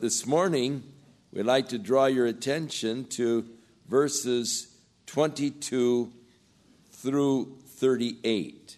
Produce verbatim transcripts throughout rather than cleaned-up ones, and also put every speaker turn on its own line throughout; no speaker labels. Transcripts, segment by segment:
this morning, we'd like to draw your attention to verses twenty-two through thirty-eight.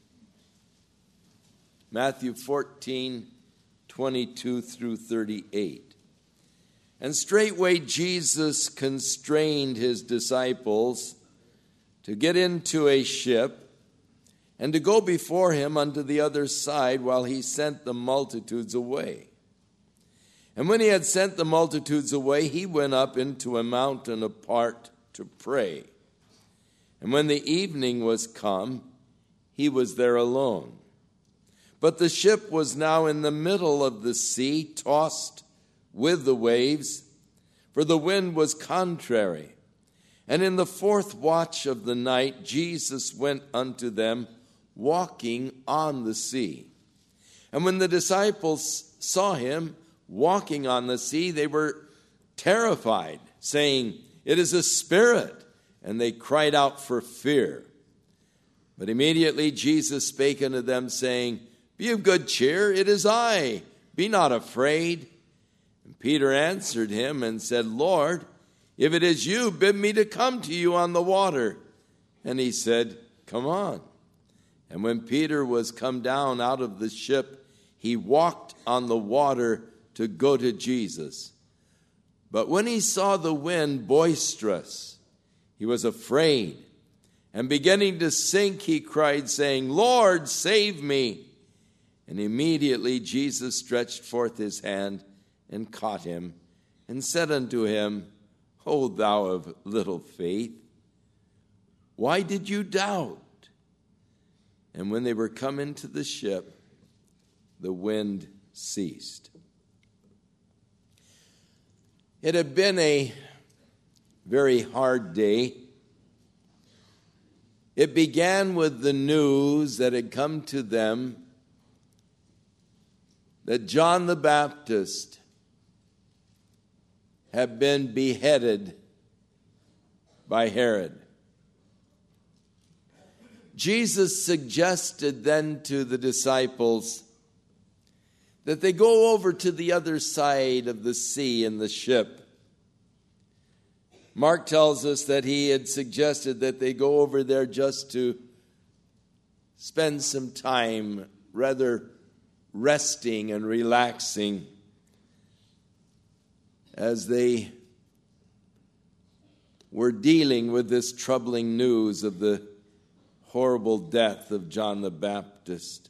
Matthew fourteen, twenty-two through thirty-eight. And straightway Jesus constrained his disciples to get into a ship and to go before him unto the other side while he sent the multitudes away. And when he had sent the multitudes away, he went up into a mountain apart to pray. And when the evening was come, he was there alone. But the ship was now in the middle of the sea, tossed with the waves, for the wind was contrary. And in the fourth watch of the night, Jesus went unto them, walking on the sea. And when the disciples saw him walking on the sea, they were terrified, saying, It is a spirit. And they cried out for fear. But immediately Jesus spake unto them, saying, Be of good cheer, it is I, be not afraid. And Peter answered him and said, Lord, if it is you, bid me to come to you on the water. And he said, Come on. And when Peter was come down out of the ship, he walked on the water to go to Jesus. But when he saw the wind boisterous, he was afraid. And beginning to sink, he cried, saying, Lord, save me. And immediately Jesus stretched forth his hand and caught him, and said unto him, O thou of little faith, why did you doubt? And when they were come into the ship, the wind ceased. It had been a very hard day. It began with the news that had come to them that John the Baptist had been beheaded by Herod. Jesus suggested then to the disciples that they go over to the other side of the sea in the ship. Mark tells us that he had suggested that they go over there just to spend some time rather resting and relaxing as they were dealing with this troubling news of the horrible death of John the Baptist.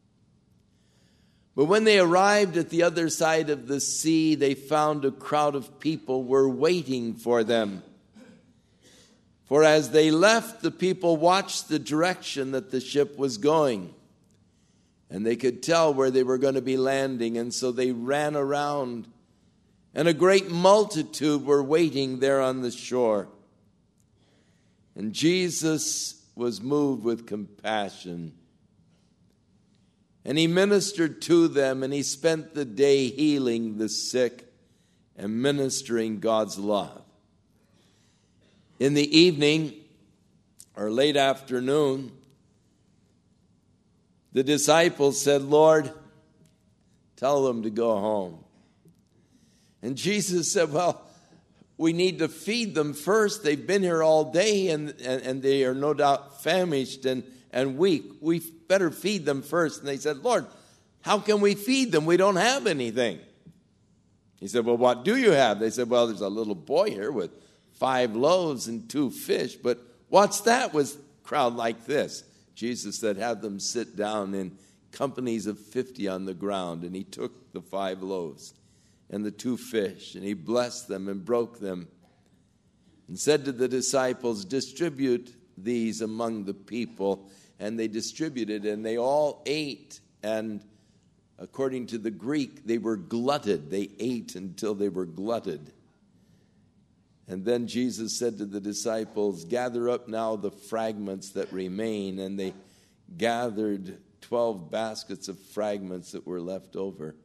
But when they arrived at the other side of the sea, they found a crowd of people were waiting for them. For as they left, the people watched the direction that the ship was going. And they could tell where they were going to be landing, and so they ran around. And a great multitude were waiting there on the shore. And Jesus was moved with compassion. And he ministered to them, and he spent the day healing the sick and ministering God's love. In the evening, or late afternoon, the disciples said, Lord, tell them to go home. And Jesus said, well, we need to feed them first. They've been here all day, and, and, and they are no doubt famished and, and weak. We better feed them first. And they said, Lord, how can we feed them? We don't have anything. He said, well, what do you have? They said, well, there's a little boy here with five loaves and two fish. But what's that with a crowd like this? Jesus said, have them sit down in companies of fifty on the ground. And he took the five loaves and the two fish, and he blessed them and broke them and said to the disciples, distribute these among the people. And they distributed, and they all ate. And according to the Greek, they were glutted. They ate until they were glutted. And then Jesus said to the disciples, gather up now the fragments that remain. And they gathered twelve baskets of fragments that were left over.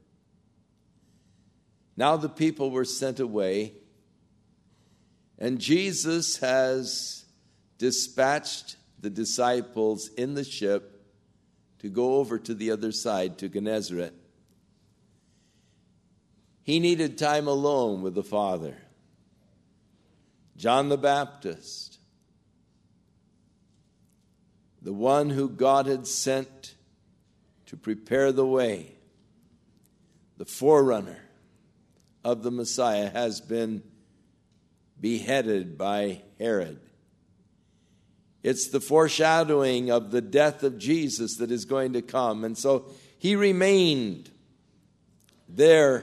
Now the people were sent away, and Jesus has dispatched the disciples in the ship to go over to the other side, to Gennesaret. He needed time alone with the Father. John the Baptist, the one who God had sent to prepare the way, the forerunner of the Messiah, has been beheaded by Herod. It's the foreshadowing of the death of Jesus that is going to come. And so he remained there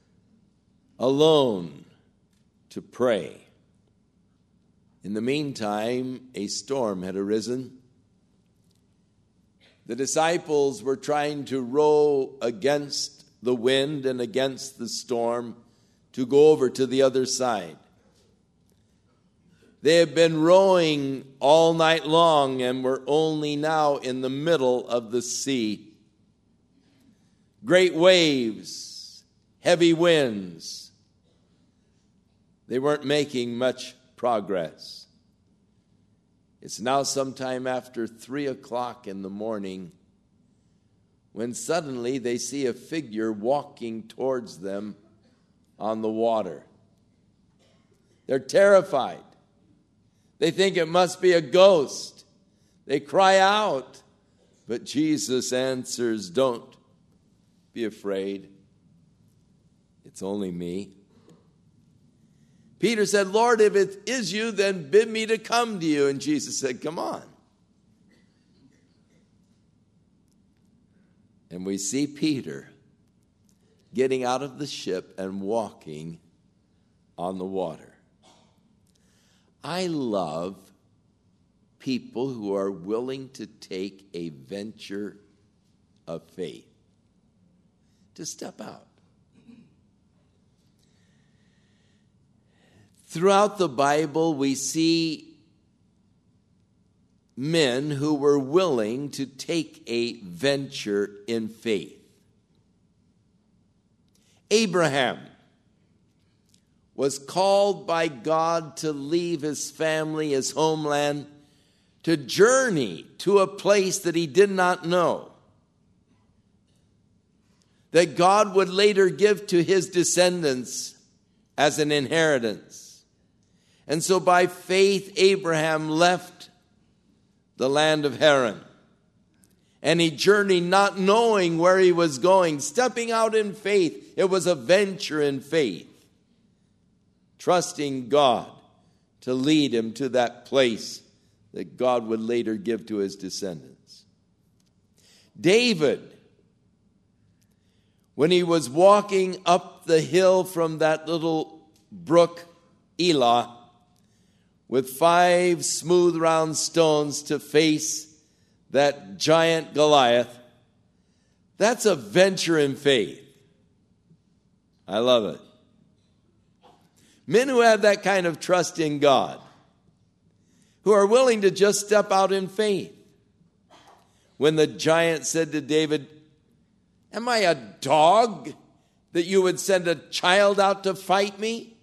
alone to pray. In the meantime, a storm had arisen. The disciples were trying to row against the wind and against the storm to go over to the other side. They had been rowing all night long and were only now in the middle of the sea. Great waves, heavy winds. They weren't making much progress. It's now sometime after three o'clock in the morning when suddenly they see a figure walking towards them on the water. They're terrified. They think it must be a ghost. They cry out, but Jesus answers, "Don't be afraid. It's only me." Peter said, "Lord, if it is you, then bid me to come to you." And Jesus said, "Come on." And we see Peter getting out of the ship and walking on the water. I love people who are willing to take a venture of faith, to step out. Throughout the Bible, we see men who were willing to take a venture in faith. Abraham was called by God to leave his family, his homeland, to journey to a place that he did not know, that God would later give to his descendants as an inheritance. And so by faith, Abraham left the land of Haran, and he journeyed not knowing where he was going, stepping out in faith. It was a venture in faith, trusting God to lead him to that place that God would later give to his descendants. David, when he was walking up the hill from that little brook, Elah, with five smooth round stones to face that giant Goliath, that's a venture in faith. I love it. Men who have that kind of trust in God, who are willing to just step out in faith. When the giant said to David, "Am I a dog that you would send a child out to fight me?"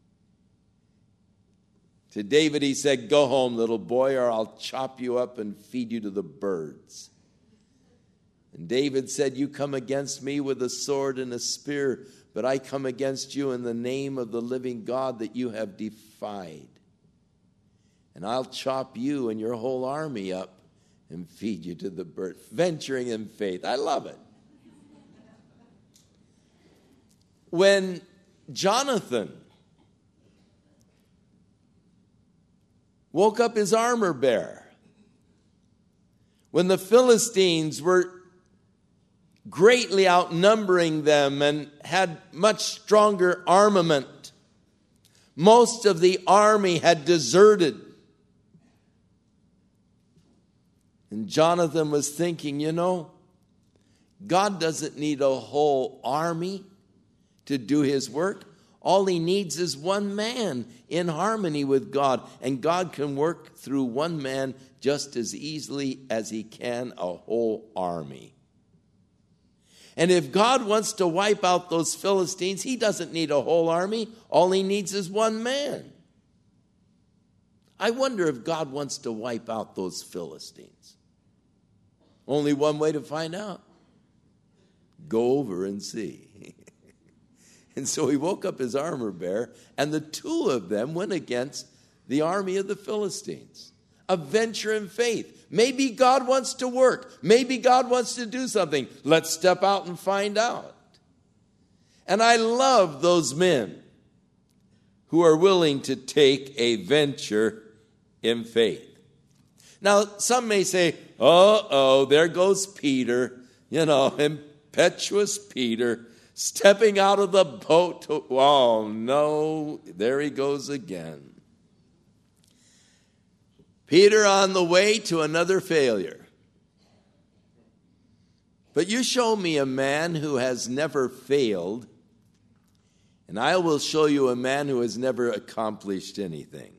To David he said, "Go home, little boy, or I'll chop you up and feed you to the birds." And David said, "You come against me with a sword and a spear, but I come against you in the name of the living God that you have defied. And I'll chop you and your whole army up and feed you to the birds." Venturing in faith. I love it. When Jonathan woke up his armor bearer, when the Philistines were greatly outnumbering them and had much stronger armament, most of the army had deserted. And Jonathan was thinking, you know, God doesn't need a whole army to do his work. All he needs is one man in harmony with God. And God can work through one man just as easily as he can a whole army. And if God wants to wipe out those Philistines, he doesn't need a whole army. All he needs is one man. I wonder if God wants to wipe out those Philistines. Only one way to find out. Go over and see. And so he woke up his armor bearer, and the two of them went against the army of the Philistines. A venture in faith. Maybe God wants to work. Maybe God wants to do something. Let's step out and find out. And I love those men who are willing to take a venture in faith. Now, some may say, uh-oh, there goes Peter, you know, impetuous Peter, stepping out of the boat. To, oh, no, there he goes again. Peter on the way to another failure. But you show me a man who has never failed, and I will show you a man who has never accomplished anything.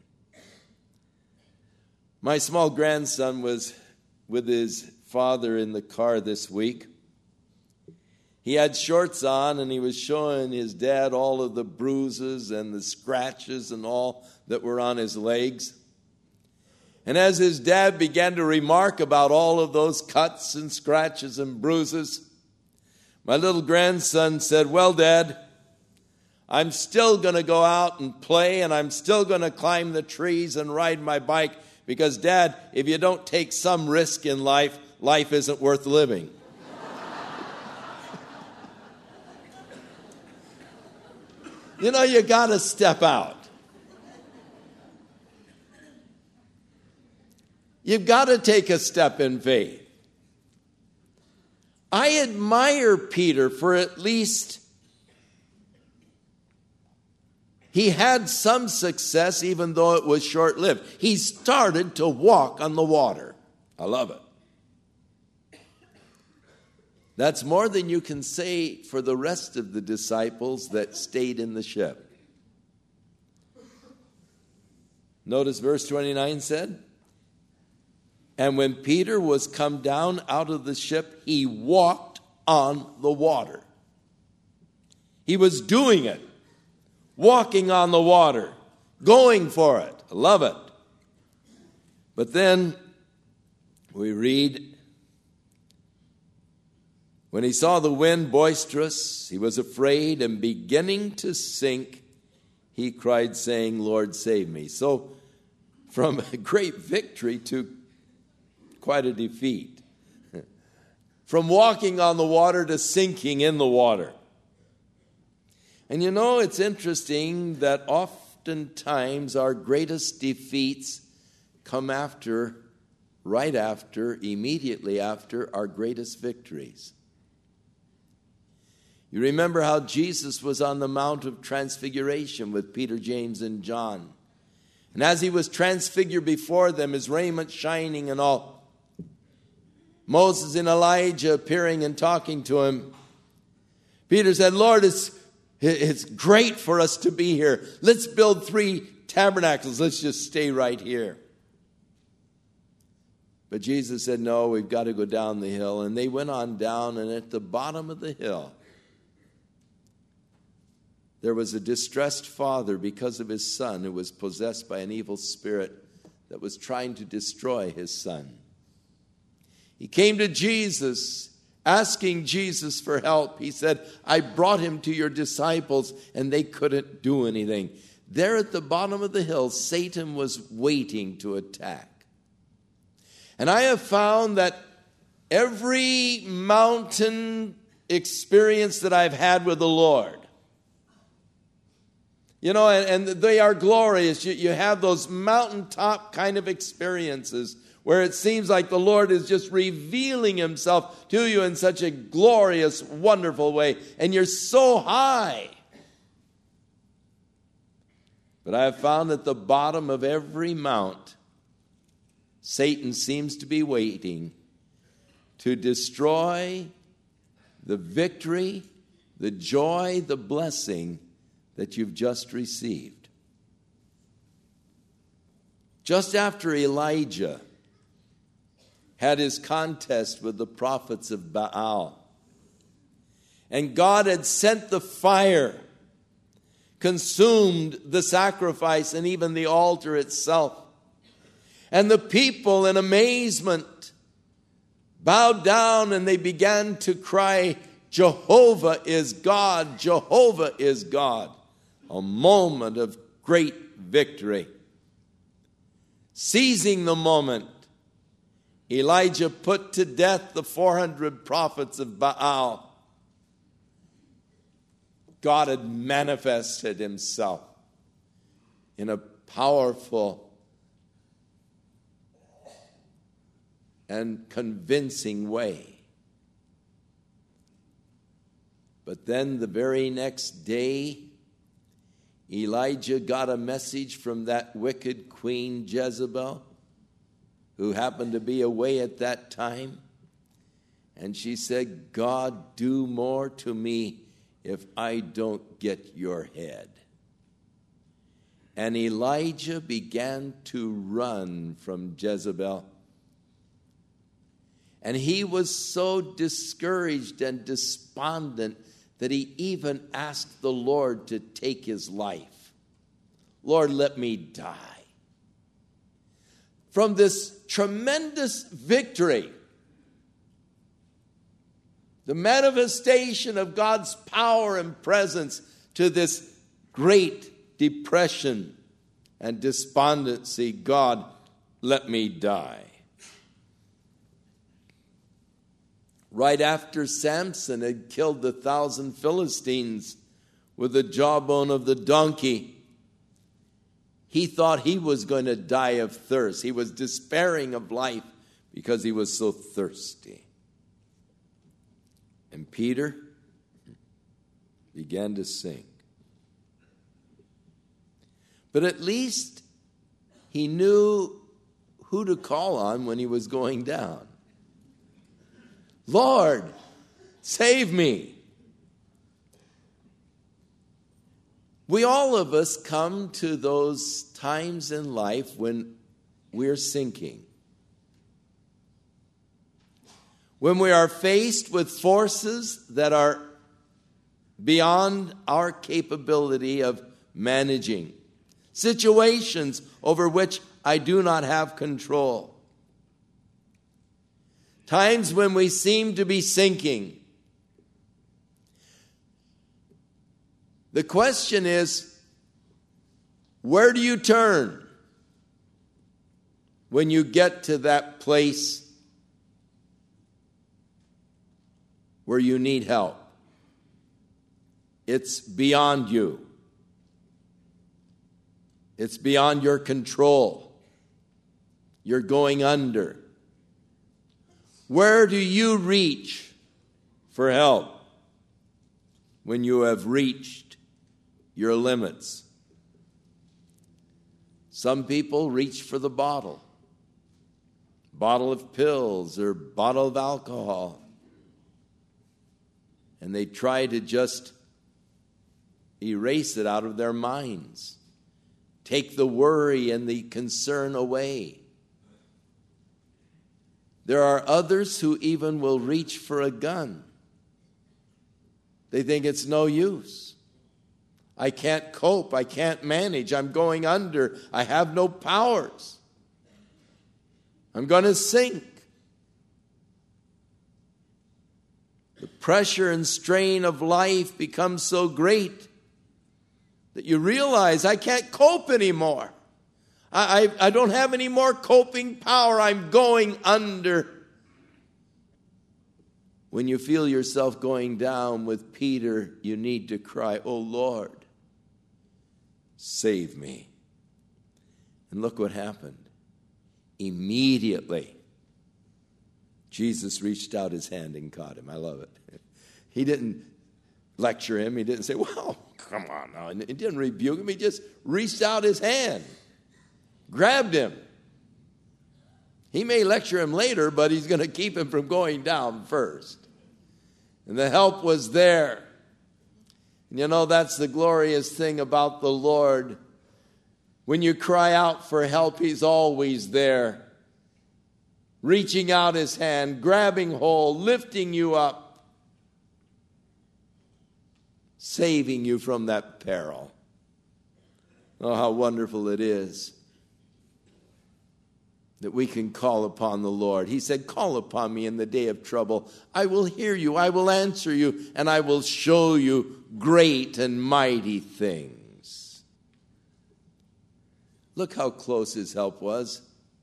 My small grandson was with his father in the car this week. He had shorts on, and he was showing his dad all of the bruises and the scratches and all that were on his legs. And as his dad began to remark about all of those cuts and scratches and bruises, my little grandson said, well, Dad, I'm still going to go out and play, and I'm still going to climb the trees and ride my bike, because, Dad, if you don't take some risk in life, life isn't worth living. You know, you got to step out. You've got to take a step in faith. I admire Peter for at least he had some success, even though it was short-lived. He started to walk on the water. I love it. That's more than you can say for the rest of the disciples that stayed in the ship. Notice verse twenty-nine said, and when Peter was come down out of the ship, he walked on the water. He was doing it, walking on the water, going for it. I love it. But then we read, when he saw the wind boisterous, he was afraid, and beginning to sink, he cried, saying, Lord, save me. So from a great victory to quite a defeat. From walking on the water to sinking in the water. And you know, it's interesting that oftentimes our greatest defeats come after, right after, immediately after our greatest victories. You remember how Jesus was on the Mount of Transfiguration with Peter, James, and John. And as he was transfigured before them, his raiment shining and all, Moses and Elijah appearing and talking to him, Peter said, Lord, it's, it's great for us to be here. Let's build three tabernacles. Let's just stay right here. But Jesus said, no, we've got to go down the hill. And they went on down, and at the bottom of the hill, there was a distressed father because of his son who was possessed by an evil spirit that was trying to destroy his son. He came to Jesus, asking Jesus for help. He said, I brought him to your disciples, and they couldn't do anything. There at the bottom of the hill, Satan was waiting to attack. And I have found that every mountain experience that I've had with the Lord, you know, and, and they are glorious. You, you have those mountaintop kind of experiences where it seems like the Lord is just revealing himself to you in such a glorious, wonderful way. And you're so high. But I have found at the bottom of every mount, Satan seems to be waiting to destroy the victory, the joy, the blessing that you've just received. Just after Elijah had his contest with the prophets of Baal, and God had sent the fire, consumed the sacrifice and even the altar itself. And the people in amazement bowed down and they began to cry, Jehovah is God, Jehovah is God. A moment of great victory. Seizing the moment, Elijah put to death the four hundred prophets of Baal. God had manifested himself in a powerful and convincing way. But then the very next day, Elijah got a message from that wicked queen Jezebel, who happened to be away at that time. And she said, God, do more to me if I don't get your head. And Elijah began to run from Jezebel. And he was so discouraged and despondent that he even asked the Lord to take his life. Lord, let me die. From this tremendous victory, the manifestation of God's power and presence, to this great depression and despondency, God, let me die. Right after Samson had killed the thousand Philistines with the jawbone of the donkey, he thought he was going to die of thirst. He was despairing of life because he was so thirsty. And Peter began to sink. But at least he knew who to call on when he was going down. Lord, save me. We all of us come to those times in life when we're sinking. When we are faced with forces that are beyond our capability of managing. Situations over which I do not have control. Times when we seem to be sinking. The question is, where do you turn when you get to that place where you need help? It's beyond you. It's beyond your control. You're going under. Where do you reach for help when you have reached your limits? Some people reach for the bottle, bottle of pills or bottle of alcohol, and they try to just erase it out of their minds, take the worry and the concern away. There are others who even will reach for a gun. They think it's no use. I can't cope. I can't manage. I'm going under. I have no powers. I'm going to sink. The pressure and strain of life becomes so great that you realize I can't cope anymore. I, I, I don't have any more coping power. I'm going under. When you feel yourself going down with Peter, you need to cry, "Oh Lord, save me." And look what happened. Immediately, Jesus reached out his hand and caught him. I love it. He didn't lecture him. He didn't say, "Well, come on now." He didn't rebuke him. He just reached out his hand, grabbed him. He may lecture him later, but he's going to keep him from going down first. And the help was there. And you know, that's the glorious thing about the Lord. When you cry out for help, he's always there. Reaching out his hand, grabbing hold, lifting you up, saving you from that peril. Oh, how wonderful it is. that we can call upon the Lord. He said, call upon me in the day of trouble. I will hear you, I will answer you, and I will show you great and mighty things. Look how close his help was.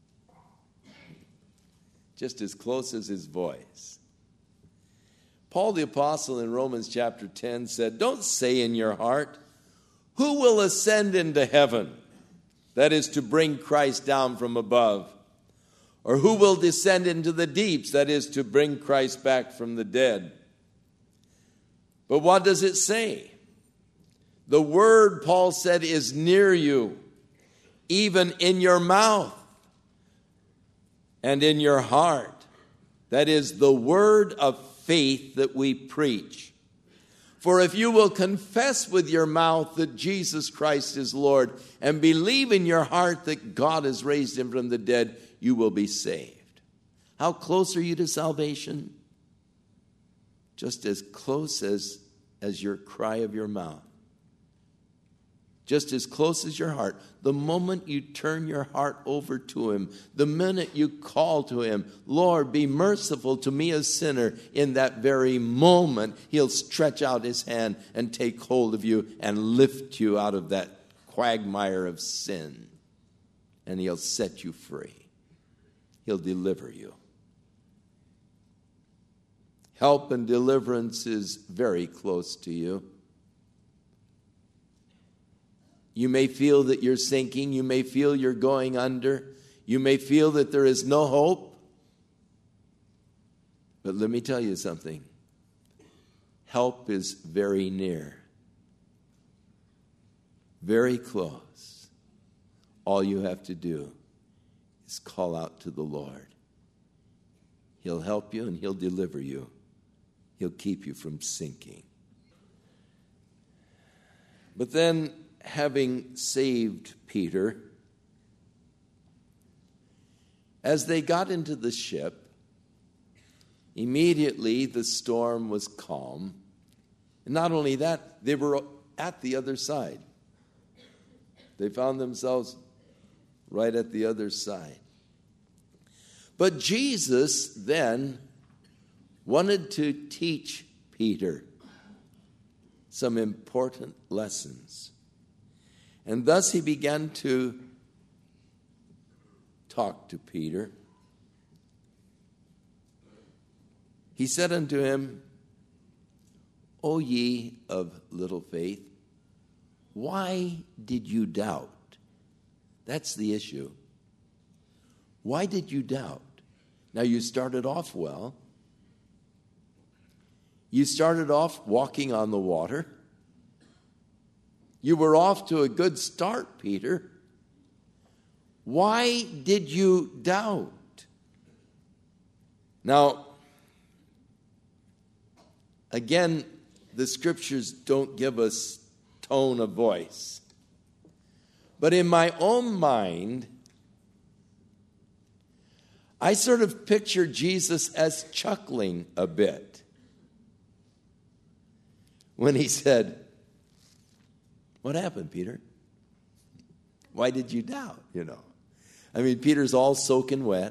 Just as close as his voice. Paul the Apostle in Romans chapter ten said, don't say in your heart, who will ascend into heaven? That is to bring Christ down from above. Or who will descend into the deeps? That is to bring Christ back from the dead. But what does it say? The word, Paul said, is near you, even in your mouth and in your heart. That is the word of faith that we preach. For if you will confess with your mouth that Jesus Christ is Lord and believe in your heart that God has raised him from the dead, you will be saved. How close are you to salvation? Just as close as, as your cry of your mouth. Just as close as your heart. The moment you turn your heart over to him, the minute you call to him, Lord, be merciful to me a sinner, in that very moment, he'll stretch out his hand and take hold of you and lift you out of that quagmire of sin. And he'll set you free. He'll deliver you. Help and deliverance is very close to you. You may feel that you're sinking. You may feel you're going under. You may feel that there is no hope. But let me tell you something. Help is very near. Very close. All you have to do is call out to the Lord. He'll help you and he'll deliver you. He'll keep you from sinking. But then, having saved Peter, as they got into the ship, immediately the storm was calm. And not only that, they were at the other side. They found themselves right at the other side. But Jesus then wanted to teach Peter some important lessons. And thus he began to talk to Peter. He said unto him, O ye of little faith, why did you doubt? That's the issue. Why did you doubt? Now, you started off well. You started off walking on the water. You were off to a good start, Peter. Why did you doubt? Now, again, the scriptures don't give us tone of voice. But in my own mind, I sort of picture Jesus as chuckling a bit when he said, what happened, Peter? Why did you doubt, you know? I mean, Peter's all soaking wet.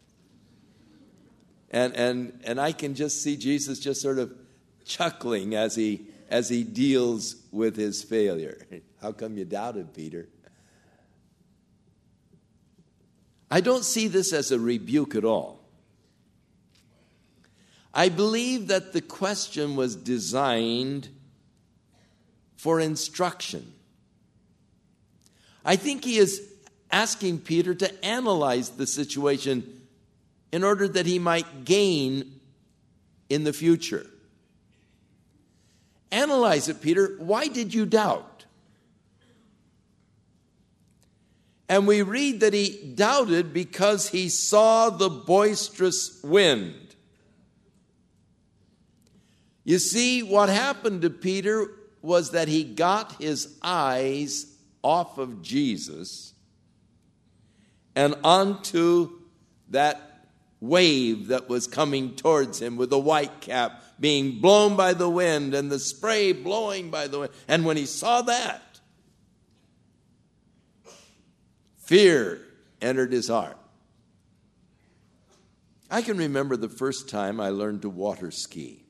And and and I can just see Jesus just sort of chuckling as he as he deals with his failure. How come you doubted, Peter? I don't see this as a rebuke at all. I believe that the question was designed for instruction. I think he is asking Peter to analyze the situation in order that he might gain in the future. Analyze it, Peter. Why did you doubt? And we read that he doubted because he saw the boisterous wind. You see, what happened to Peter was that he got his eyes off of Jesus and onto that wave that was coming towards him with the white cap being blown by the wind and the spray blowing by the wind. And when he saw that, fear entered his heart. I can remember the first time I learned to water ski.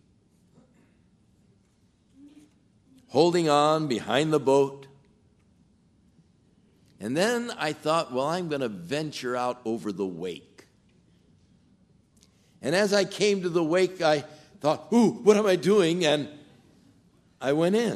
Holding on behind the boat. And then I thought, well, I'm going to venture out over the wake. And as I came to the wake, I thought, ooh, what am I doing? And I went in.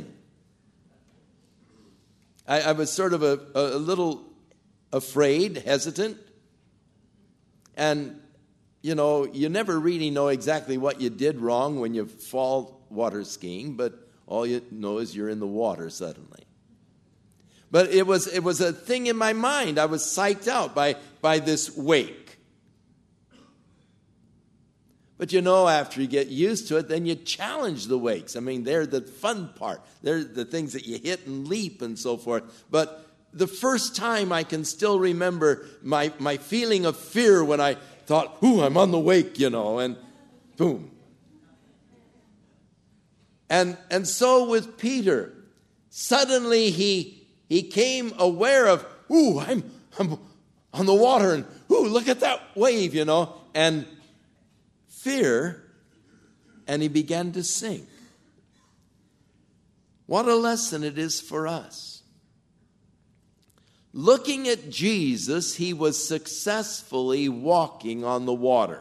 I, I was sort of a, a little afraid, hesitant. And, you know, you never really know exactly what you did wrong when you fall water skiing, but all you know is you're in the water suddenly. But it was it was a thing in my mind. I was psyched out by, by this wake. But you know, after you get used to it, then you challenge the wakes. I mean, they're the fun part. They're the things that you hit and leap and so forth. But the first time I can still remember my, my feeling of fear when I thought, ooh, I'm on the wake, you know, and boom. And and so with Peter, suddenly he he came aware of, ooh, I'm I'm on the water, and ooh, look at that wave, you know, and fear, and he began to sink. What a lesson it is for us. Looking at Jesus, he was successfully walking on the water.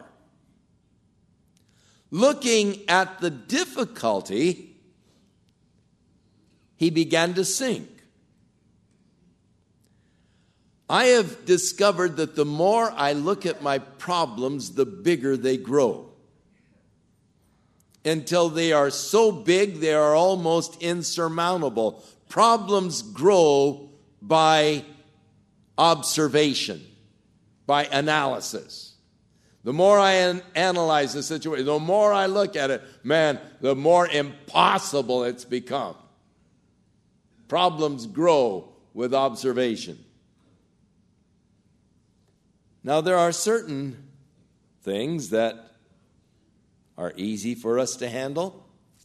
Looking at the difficulty, he began to sink. I have discovered that the more I look at my problems, the bigger they grow. Until they are so big, they are almost insurmountable. Problems grow by observation, by analysis. The more I an- analyze the situation, the more I look at it, man, the more impossible it's become. Problems grow with observation. Now, there are certain things that are easy for us to handle.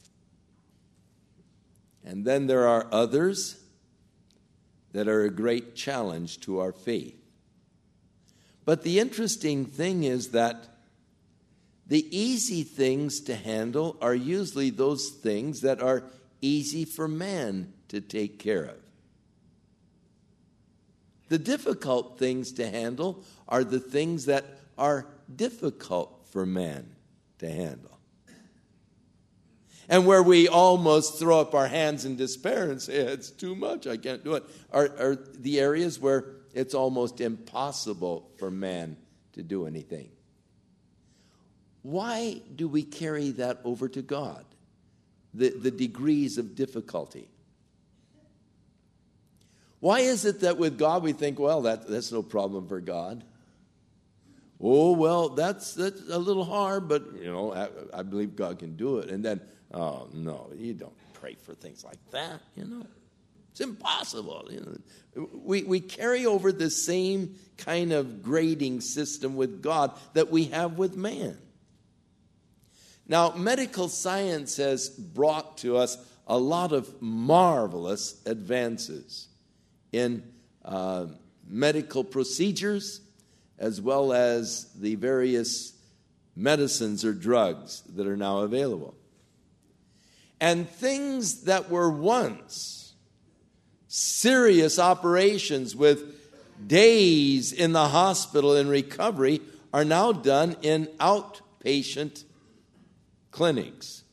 And then there are others that are a great challenge to our faith. But the interesting thing is that the easy things to handle are usually those things that are easy for man to take care of. The difficult things to handle are the things that are difficult for man to handle. And where we almost throw up our hands in despair and say, it's too much, I can't do it, are, are the areas where it's almost impossible for man to do anything. Why do we carry that over to God? The, the degrees of difficulty. Why is it that with God we think, well, that, that's no problem for God? Oh, well, that's, that's a little hard, but, you know, I, I believe God can do it. And then, oh, no, you don't pray for things like that, you know. It's impossible. You know. We, we carry over the same kind of grading system with God that we have with man. Now, medical science has brought to us a lot of marvelous advances in uh, medical procedures, as well as the various medicines or drugs that are now available. And things that were once serious operations with days in the hospital in recovery are now done in outpatient clinics.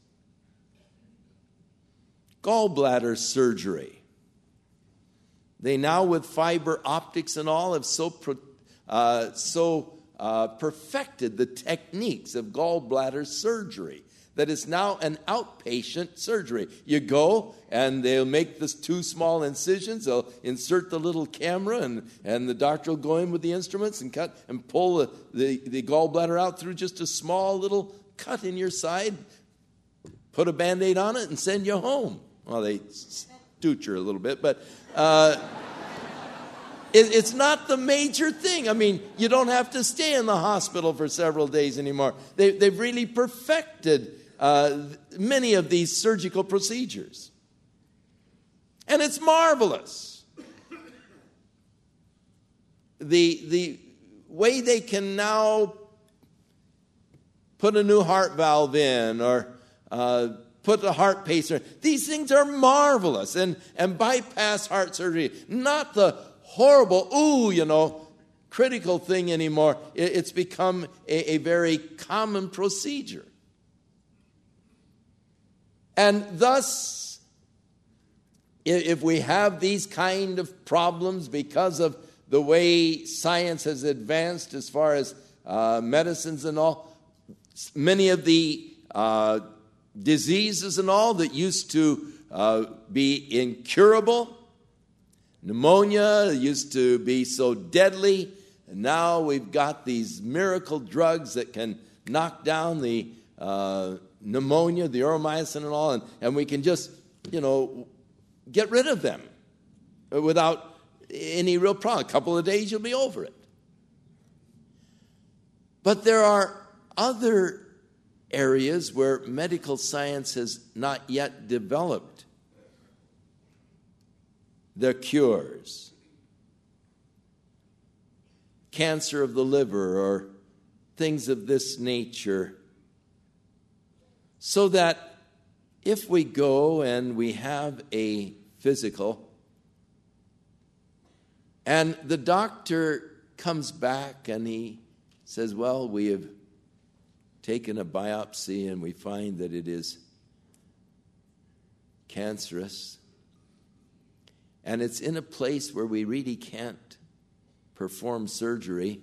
Gallbladder surgery. They now, with fiber optics and all, have so uh, so uh, perfected the techniques of gallbladder surgery that it's now an outpatient surgery. You go, and they'll make this two small incisions. They'll insert the little camera, and, and the doctor will go in with the instruments and cut and pull the, the, the gallbladder out through just a small little cut in your side, put a Band-Aid on it, and send you home. Well, they suture a little bit, but uh, it, it's not the major thing. I mean, you don't have to stay in the hospital for several days anymore. They, they've really perfected uh, many of these surgical procedures. And it's marvelous. The, the way they can now put a new heart valve in, or uh, put a heart pacer. These things are marvelous, and, and bypass heart surgery. Not the horrible, ooh, you know, critical thing anymore. It, it's become a, a very common procedure. And thus, if we have these kind of problems because of the way science has advanced as far as uh, medicines and all, many of the uh, diseases and all that used to uh, be incurable, pneumonia used to be so deadly, and now we've got these miracle drugs that can knock down the uh, pneumonia, the aureomycin and all, and, and we can just, you know, get rid of them without any real problem. A couple of days, you'll be over it. But there are other areas where medical science has not yet developed the cures. Cancer of the liver or things of this nature. So that if we go and we have a physical, and the doctor comes back and he says, well, we have taken a biopsy and we find that it is cancerous, and it's in a place where we really can't perform surgery.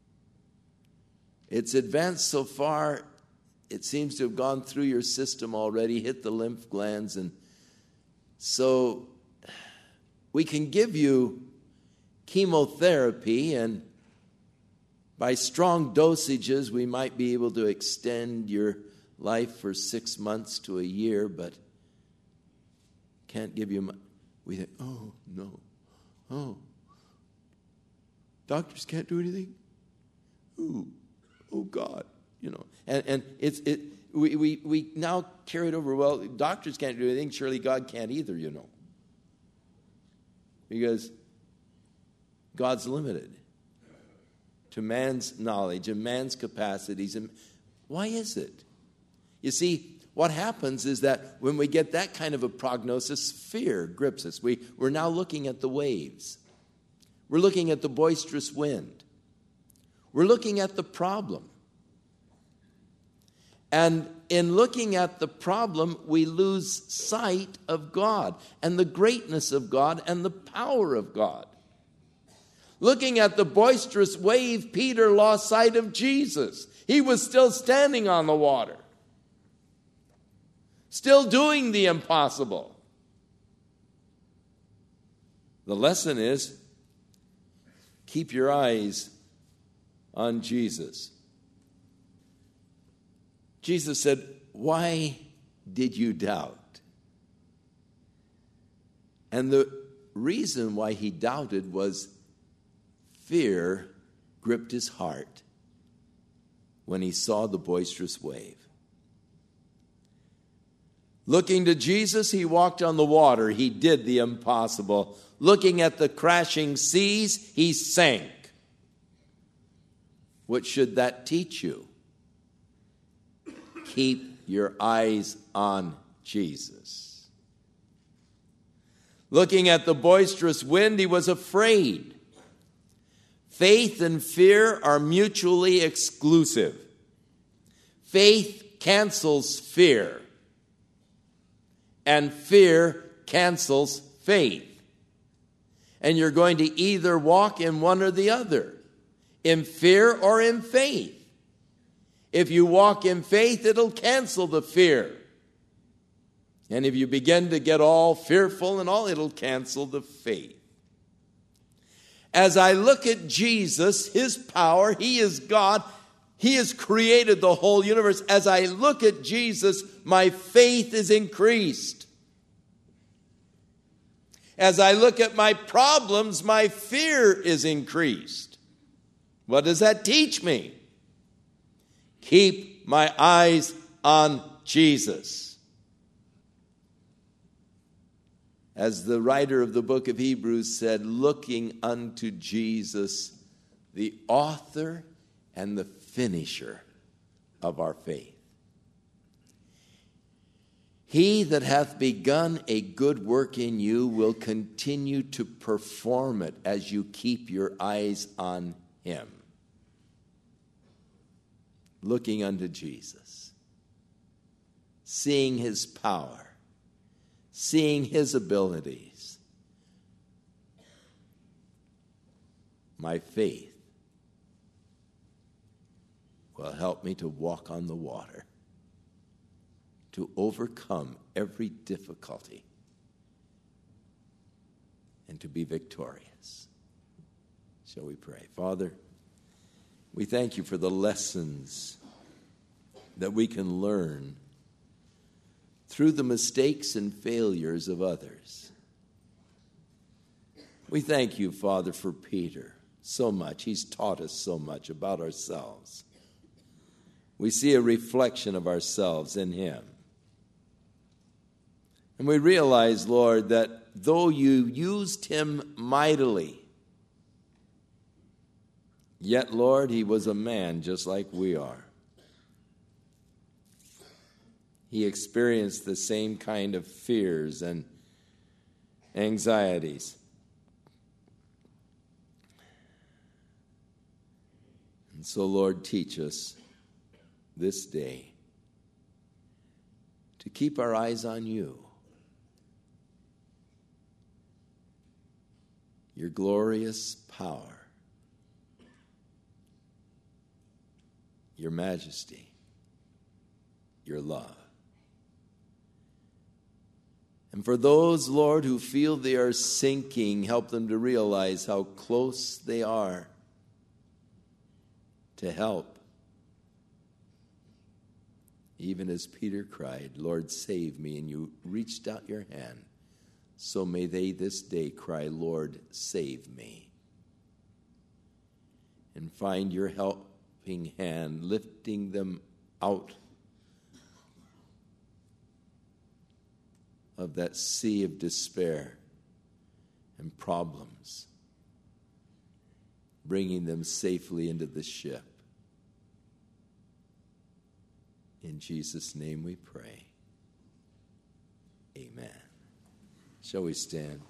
It's advanced so far, it seems to have gone through your system already, hit the lymph glands, and so we can give you chemotherapy, and by strong dosages, we might be able to extend your life for six months to a year, but can't give you much. We think, oh, no. Oh. Doctors can't do anything? Ooh. Oh, God. You know, and, and it's it. We, we, we now carry it over, well, doctors can't do anything, surely God can't either, you know. Because God's limited to man's knowledge and man's capacities. And why is it? You see, what happens is that when we get that kind of a prognosis, fear grips us. We, we're now looking at the waves. We're looking at the boisterous wind. We're looking at the problem. And in looking at the problem, we lose sight of God and the greatness of God and the power of God. Looking at the boisterous wave, Peter lost sight of Jesus. He was still standing on the water, still doing the impossible. The lesson is, keep your eyes on Jesus. Jesus said, why did you doubt? And the reason why he doubted was fear gripped his heart when he saw the boisterous wave. Looking to Jesus, he walked on the water. He did the impossible. Looking at the crashing seas, he sank. What should that teach you? Keep your eyes on Jesus. Looking at the boisterous wind, he was afraid. Faith and fear are mutually exclusive. Faith cancels fear, and fear cancels faith. And you're going to either walk in one or the other, in fear or in faith. If you walk in faith, it'll cancel the fear. And if you begin to get all fearful and all, it'll cancel the faith. As I look at Jesus, his power, he is God. He has created the whole universe. As I look at Jesus, my faith is increased. As I look at my problems, my fear is increased. What does that teach me? Keep my eyes on Jesus. As the writer of the book of Hebrews said, looking unto Jesus, the author and the finisher of our faith. He that hath begun a good work in you will continue to perform it as you keep your eyes on him, looking unto Jesus, seeing his power, seeing his abilities. My faith will help me to walk on the water, to overcome every difficulty, and to be victorious. Shall we pray? Father, we thank you for the lessons that we can learn through the mistakes and failures of others. We thank you, Father, for Peter so much. He's taught us so much about ourselves. We see a reflection of ourselves in him. And we realize, Lord, that though you used him mightily, yet, Lord, he was a man just like we are. He experienced the same kind of fears and anxieties. And so, Lord, teach us this day to keep our eyes on you, your glorious power, your majesty, your love. And for those, Lord, who feel they are sinking, help them to realize how close they are to help. Even as Peter cried, Lord, save me, and you reached out your hand, so may they this day cry, Lord, save me. And find your helping hand lifting them out of that sea of despair and problems, bringing them safely into the ship. In Jesus' name we pray. Amen. Shall we stand?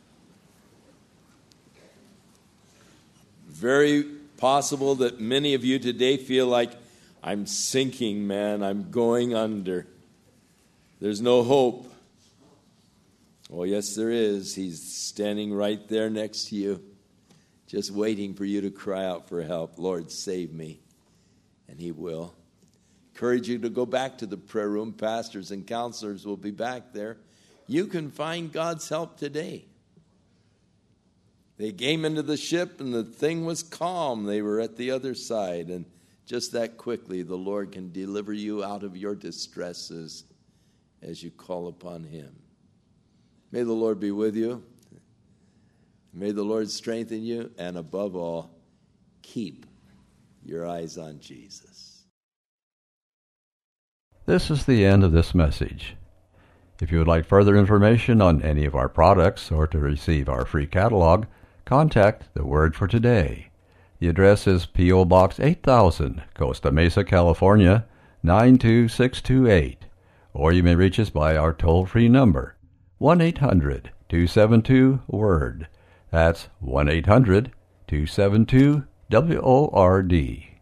Very possible that many of you today feel like, I'm sinking, man. I'm going under. There's no hope. Oh, yes, there is. He's standing right there next to you, just waiting for you to cry out for help. Lord, save me. And he will. Encourage you to go back to the prayer room. Pastors and counselors will be back there. You can find God's help today. They came into the ship and the thing was calm. They were at the other side. And just that quickly, the Lord can deliver you out of your distresses as you call upon him. May the Lord be with you. May the Lord strengthen you. And above all, keep your eyes on Jesus.
This is the end of this message. If you would like further information on any of our products or to receive our free catalog, contact The Word for Today. The address is P O. Box eight thousand, Costa Mesa, California, nine two six two eight. Or you may reach us by our toll-free number, one eight hundred two seven two WORD. That's one eight hundred two seven two W O R D.